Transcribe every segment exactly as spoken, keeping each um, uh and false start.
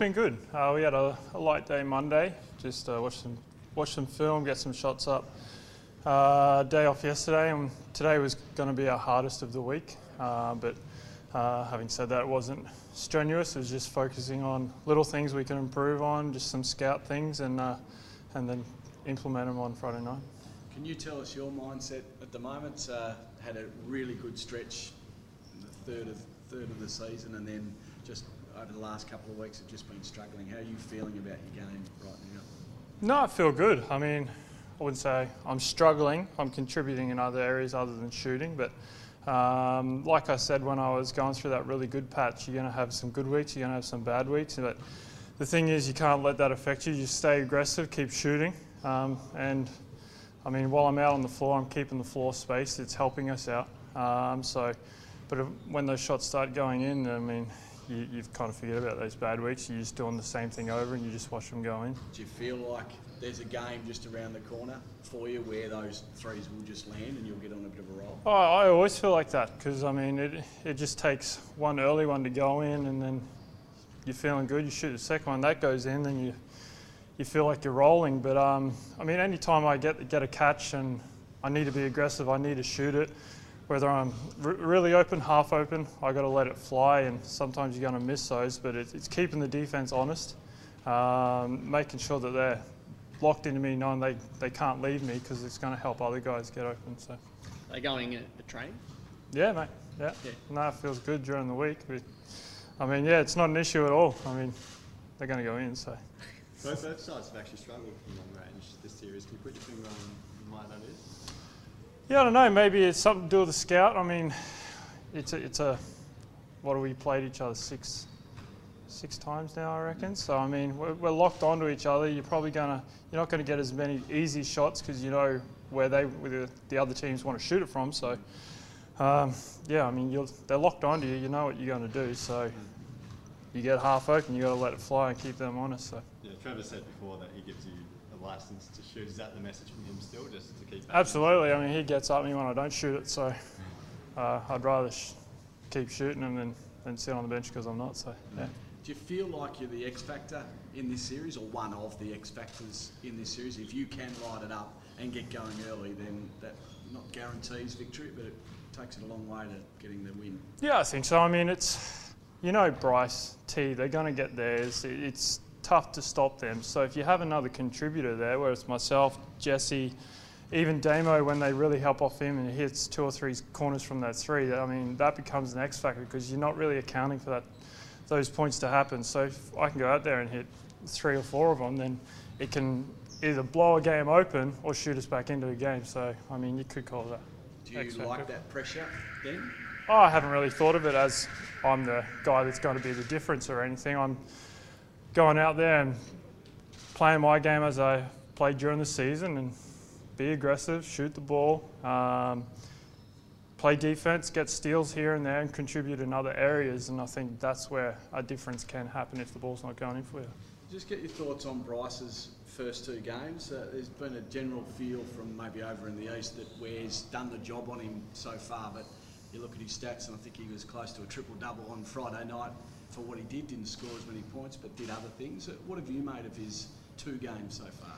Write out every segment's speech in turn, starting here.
been good. Uh, we had a, a light day Monday. Just uh, watched some watched some film, get some shots up. Uh, day off yesterday, and today was going to be our hardest of the week. Uh, but uh, having said that, it wasn't strenuous. It was just focusing on little things we can improve on, just some scout things, and uh, and then implement them on Friday night. Can you tell us your mindset at the moment? Uh, had a really good stretch in the third of third of the season, and then just over the last couple of weeks have just been struggling. How are you feeling about your game right now? No, I feel good. I mean, I wouldn't say I'm struggling. I'm contributing in other areas other than shooting. But um, like I said, when I was going through that really good patch, you're going to have some good weeks, you're going to have some bad weeks. But the thing is, you can't let that affect you. You stay aggressive, keep shooting. Um, and I mean, while I'm out on the floor, I'm keeping the floor spaced. It's helping us out. Um, so, but if, when those shots start going in, I mean, you, you've kind of forget about those bad weeks. You're just doing the same thing over and you just watch them go in. Do you feel like there's a game just around the corner for you where those threes will just land and you'll get on a bit of a roll? Oh, I always feel like that because, I mean, it, it just takes one early one to go in and then you're feeling good. You shoot the second one, that goes in, then you you feel like you're rolling. But, um, I mean, any time I get, get a catch and I need to be aggressive, I need to shoot it. Whether I'm r really open, half open, I got to let it fly, and sometimes you're going to miss those. But it, it's keeping the defense honest, um, making sure that they're locked into me, knowing they, they can't leave me because it's going to help other guys get open. So, are they going at the training? Yeah, mate. Yeah. yeah. No, it feels good during the week. But, I mean, yeah, it's not an issue at all. I mean, they're going to go in. So. Both, both sides have actually struggled from long range this series. Can you put your finger on why that is? Yeah, I don't know. Maybe it's something to do with the scout. I mean, it's a, it's a what have we played each other six, six times now, I reckon. So I mean, we're, we're locked onto each other. You're probably gonna, you're not going to get as many easy shots because you know where they, where the, the other teams want to shoot it from. So um, yeah, I mean, you're, they're locked onto you. You know what you're going to do. So you get half open, you got to let it fly and keep them honest. So yeah, Trevor said before that he gives you a license to shoot. Is that the message from him still, just to keep? Absolutely. I mean, he gets up at me when I don't shoot it, so uh, I'd rather sh keep shooting him than, than sit on the bench because I'm not. So yeah. Do you feel like you're the X factor in this series, or one of the X factors in this series? If you can light it up and get going early, then that not guarantees victory, but it takes it a long way to getting the win. Yeah, I think so. I mean, it's, you know, Bryce, T, they're going to get theirs. It's tough to stop them. So if you have another contributor there, whether it's myself, Jesse, even Damo, when they really help off him and he hits two or three corners from that three, I mean, that becomes an X factor because you're not really accounting for that, those points to happen. So if I can go out there and hit three or four of them, then it can either blow a game open or shoot us back into a game. So, I mean, you could call that Do you X factor. like that pressure then? Oh, I haven't really thought of it as I'm the guy that's going to be the difference or anything. I'm going out there and playing my game as I played during the season and be aggressive, shoot the ball, um, play defense, get steals here and there and contribute in other areas, and I think that's where a difference can happen if the ball's not going in for you. Just get your thoughts on Bryce's first two games. Uh, there's been a general feel from maybe over in the East that Ware's done the job on him so far, but you look at his stats and I think he was close to a triple-double on Friday night. For what he did, didn't score as many points, but did other things. What have you made of his two games so far?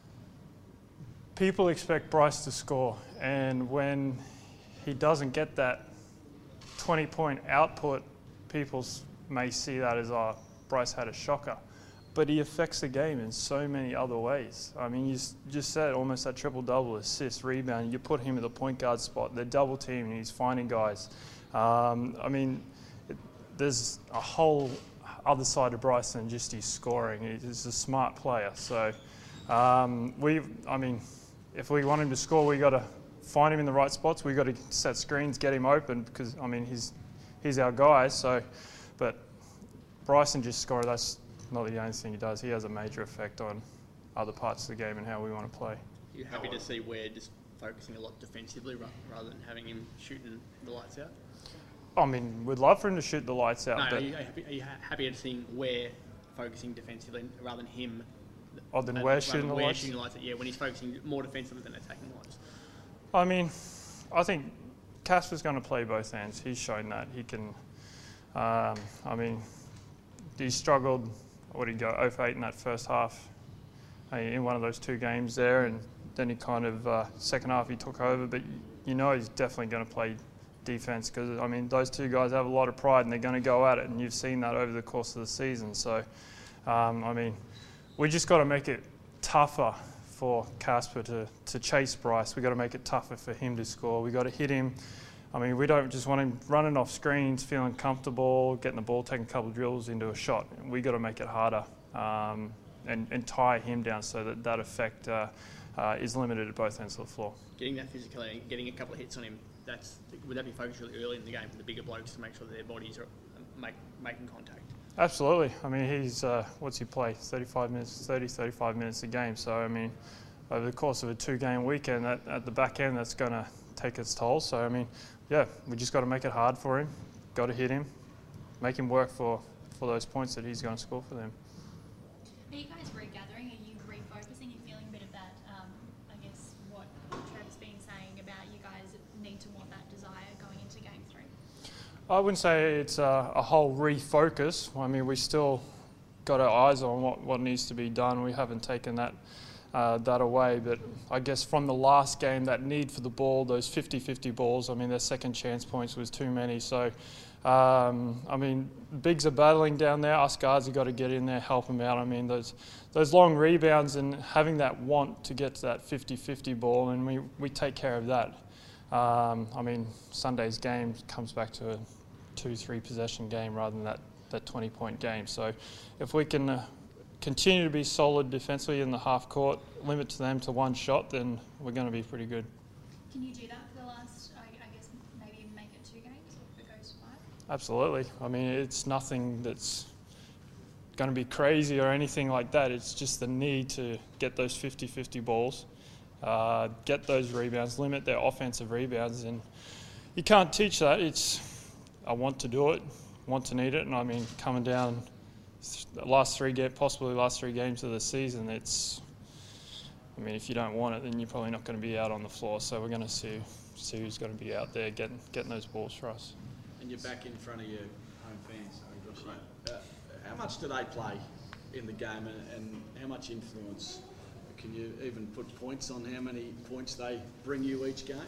People expect Bryce to score, and when he doesn't get that twenty point output, people may see that as, oh, Bryce had a shocker. But he affects the game in so many other ways. I mean, you just said almost that triple-double, assist, rebound. You put him in the point guard spot, they're double teaming, he's finding guys. Um, I mean, there's a whole other side of Bryce than just his scoring. He's a smart player. So um, we, I mean, if we want him to score, we got to find him in the right spots. We got to set screens, get him open because I mean he's he's our guy. So, but Bryson just scorer. That's not the only thing he does. He has a major effect on other parts of the game and how we want to play. You're happy to see Ware just focusing a lot defensively rather than having him shooting the lights out? I mean, we'd love for him to shoot the lights out. No, but are you, are you happy at seeing Ware focusing defensively rather than him? Oh, then Ware shooting the lights? shooting the lights out, yeah, when he's focusing more defensively than attacking lights. I mean, I think Casper's going to play both ends. He's shown that he can. Um, I mean, he struggled what did he go, oh for eight in that first half uh, in one of those two games there, and then he kind of, uh, second half he took over, but you know he's definitely going to play defence because, I mean, those two guys have a lot of pride and they're going to go at it, and you've seen that over the course of the season. So, um, I mean, we just got to make it tougher for Casper to, to chase Bryce. We've got to make it tougher for him to score. We've got to hit him. I mean, we don't just want him running off screens, feeling comfortable, getting the ball, taking a couple of drills into a shot. We've got to make it harder um, and, and tie him down so that that effect uh, uh, is limited at both ends of the floor. Getting that physicality, getting a couple of hits on him, that's would that be focused really early in the game for the bigger blokes to make sure that their bodies are make, making contact? Absolutely. I mean, he's, uh, what's he play? thirty-five minutes, thirty, thirty-five minutes a game. So, I mean, over the course of a two-game weekend, that, at the back end, that's going to take its toll. So, I mean, yeah, we just got to make it hard for him, got to hit him, make him work for, for those points that he's going to score for them. Are you guys regathering? Are you refocusing and feeling a bit of that, um, I guess, what Trev's been saying about you guys need to want that desire going into game three? I wouldn't say it's a, a whole refocus. I mean, we still got our eyes on what, what needs to be done. We haven't taken that uh, that away. But I guess from the last game, that need for the ball, those fifty fifty balls, I mean, their second chance points was too many. So, um, I mean, bigs are battling down there. Us guards have got to get in there, help them out. I mean, those those long rebounds and having that want to get to that fifty fifty ball, and we, we take care of that. Um, I mean, Sunday's game comes back to a two, three possession game rather than that, that twenty point game. So if we can uh, continue to be solid defensively in the half court, limit to them to one shot, then we're going to be pretty good. Can you do that for the last, I, I guess, maybe even make it two games if it goes to five? Absolutely. I mean, it's nothing that's going to be crazy or anything like that. It's just the need to get those fifty fifty balls, uh, get those rebounds, limit their offensive rebounds, and you can't teach that. It's I want to do it, want to need it, and I mean, coming down the last three games, possibly last three games of the season, it's, I mean, if you don't want it, then you're probably not going to be out on the floor. So we're going to see see who's going to be out there getting getting those balls for us. And you're back in front of your home fans, Josh. Uh, how much do they play in the game, and, and how much influence? Can you even put points on how many points they bring you each game?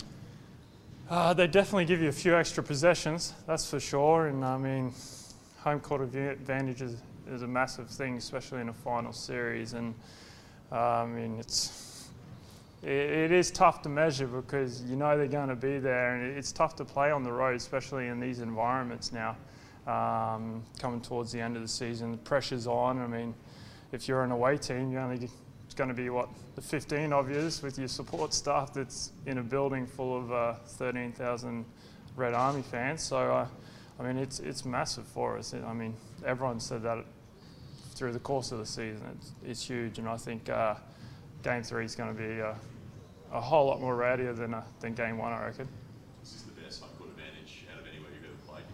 Uh, they definitely give you a few extra possessions, that's for sure. And I mean, home court advantage is, is a massive thing, especially in a final series. And uh, I mean, it's it, it is tough to measure because you know they're going to be there, and it's tough to play on the road, especially in these environments now. Um, coming towards the end of the season, the pressure's on. I mean, if you're an away team, you only it's going to be what the fifteen of yous with your support staff that's in a building full of uh, thirteen thousand Red Army fans. So, uh, I mean, it's it's massive for us. I mean, everyone said that through the course of the season. It's, it's huge, and I think uh, Game Three is going to be uh, a whole lot more rowdier than uh, than Game One, I reckon. Is this the best home court advantage out of anywhere you've ever played?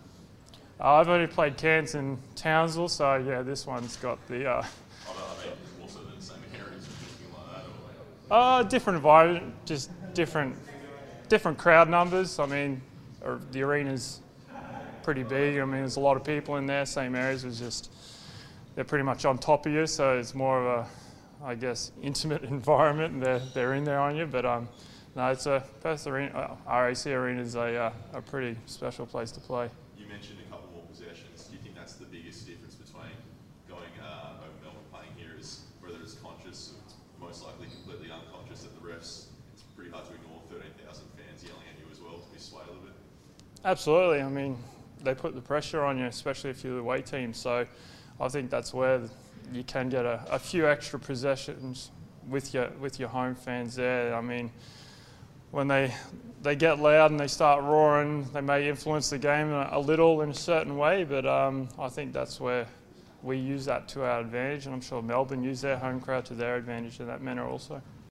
Uh, I've only played Cairns and Townsville, so yeah, this one's got the. Uh, I mean, also the same areas or anything like that, or Uh, different environment, just different, different crowd numbers. I mean, or the arena's pretty big. I mean, there's a lot of people in there. Same areas, it's just they're pretty much on top of you, so it's more of a, I guess, intimate environment, and they're they're in there on you. But um, no, it's a Perth Arena. Uh, R A C Arena is a uh, a pretty special place to play. you mentioned a couple more possessions. Do you think that's the biggest difference between going uh, over Melbourne playing here is whether it's conscious, it's most likely completely unconscious that the refs, it's pretty hard to ignore thirteen thousand fans yelling at you as well to be swayed a little bit? Absolutely. I mean, they put the pressure on you, especially if you're the away team. So I think that's where you can get a, a few extra possessions with your with your home fans there. I mean, when they they get loud and they start roaring, they may influence the game a, a little in a certain way, but um, I think that's where we use that to our advantage, and I'm sure Melbourne use their home crowd to their advantage in that manner also.